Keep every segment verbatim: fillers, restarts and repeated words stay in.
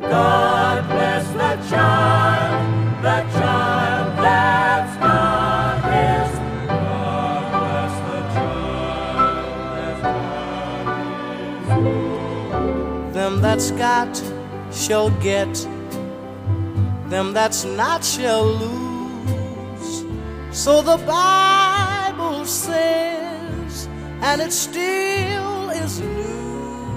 God bless the child, the child that's got his. God bless the child that's got his. Them that's got shall get, them that's not shall lose. So the Bible says, and it still is news.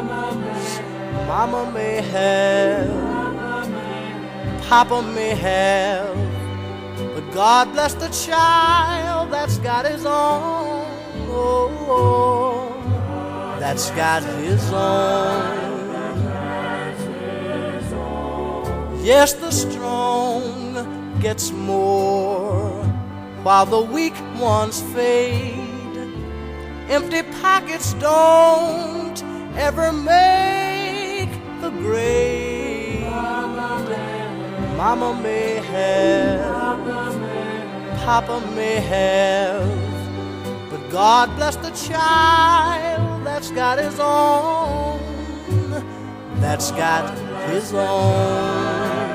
Mama may have, Papa may have, but God bless the child that's got his own. Oh, that's got his own. Yes, the strong gets more while the weak ones fade. Empty pockets don't ever make the grade. Mama may have, Papa may have, but God bless the child that's got his own. That's got his own.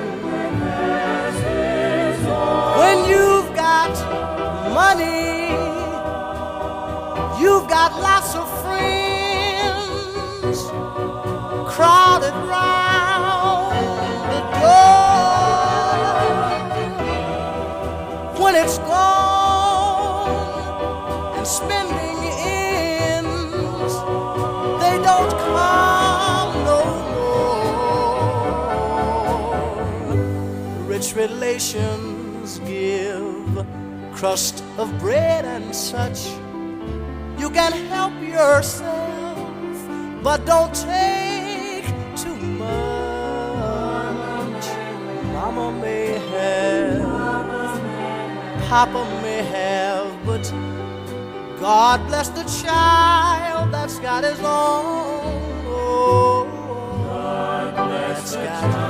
When you've got money, you've got lots of friends crowded round the door. When it's gone and spending ends, they don't come no more. Rich relations give crust of bread and such. You can help yourself, but don't take too much. Mama may have, Papa may have, but God bless the child that's got his own. Oh, that's got